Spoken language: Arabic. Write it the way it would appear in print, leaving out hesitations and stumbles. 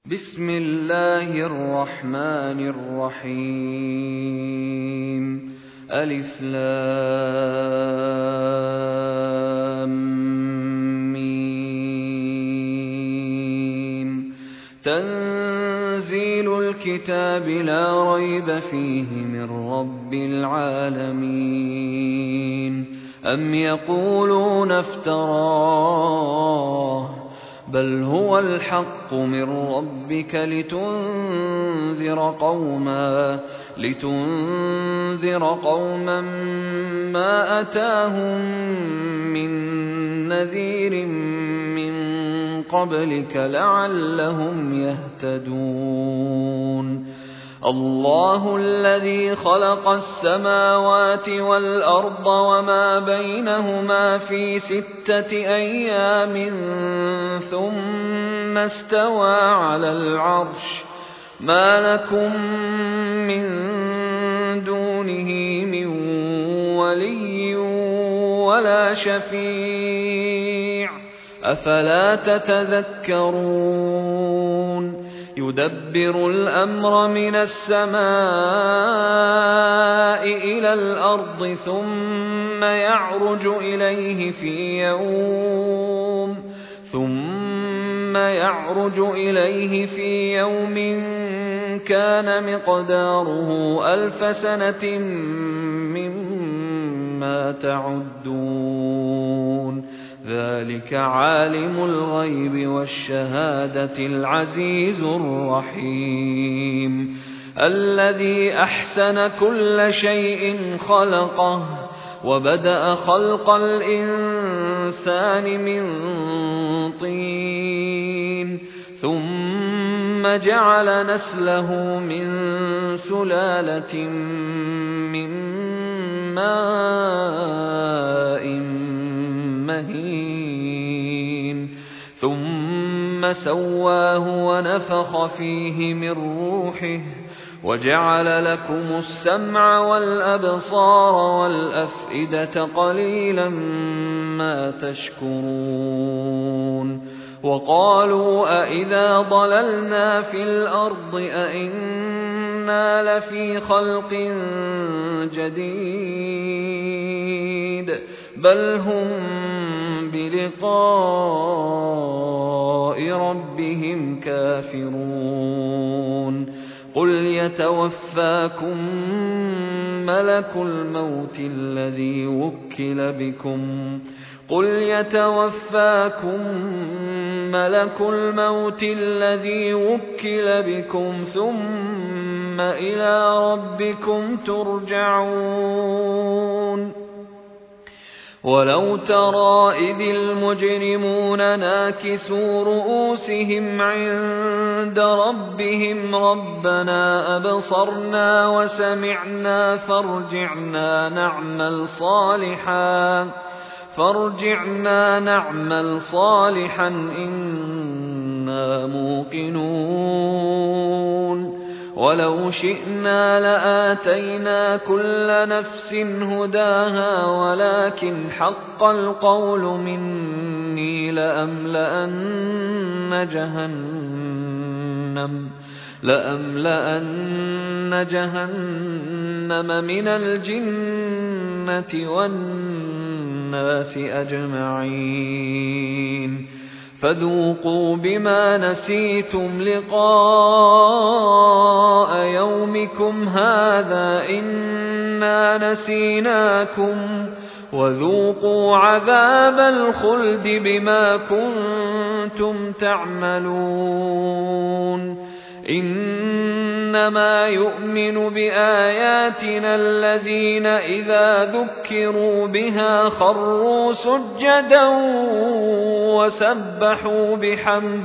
بسم الله الرحمن الرحيم. ألف لام ميم. تنزيل الكتاب لا ريب فيه من رب العالمين. أم يقولون افتراه بل هو الحق من ربك لتنذر قوما ما أتاهم من نذير من قبلك لعلهم يهتدون. الله الذي خلق السماوات والأرض وما بينهما في 6 أيام ثم استوى على العرش. ما لكم من دونه من ولي ولا شفيع أفلا تتذكرون. يدبر الأمر من السماء إلى الأرض ثم يعرج إليه في يوم كان مقداره 1000 سنة مما تعدون. ذلك عالم الغيب والشهادة العزيز الرحيم. الذي أحسن كل شيء خلقه وبدأ خلق الإنسان من طين ثم جعل نسله من سلالة من ماء مهين ثم سواه ونفخ فيه من روحه وجعل لكم السمع والأبصار والأفئدة قليلا ما تشكرون. وقالوا أإذا ضللنا في الأرض أإنا لفي خلق جديد بل هم بلقاء ربهم كافرون. قل يتوفاكم ملك الموت الذي وكل بكم ثم إلى ربكم ترجعون. ولو ترى إذ المجرمون ناكسوا رؤوسهم عند ربهم ربنا أبصرنا وسمعنا فارجعنا نعمل صالحا إنا موقنون. ولو شئنا لآتينا كل نفس هداها ولكن حق القول مني لأملأن جهنم من الجنة والناس أجمعين. فذوقوا بما نسيتم لقاء يومكم هذا إنا نسيناكم وذوقوا عذاب الخلد بما كنتم تعملون. إنما يؤمن بآياتنا الذين إذا ذكروا بها خروا سجدا وسبحوا بحمد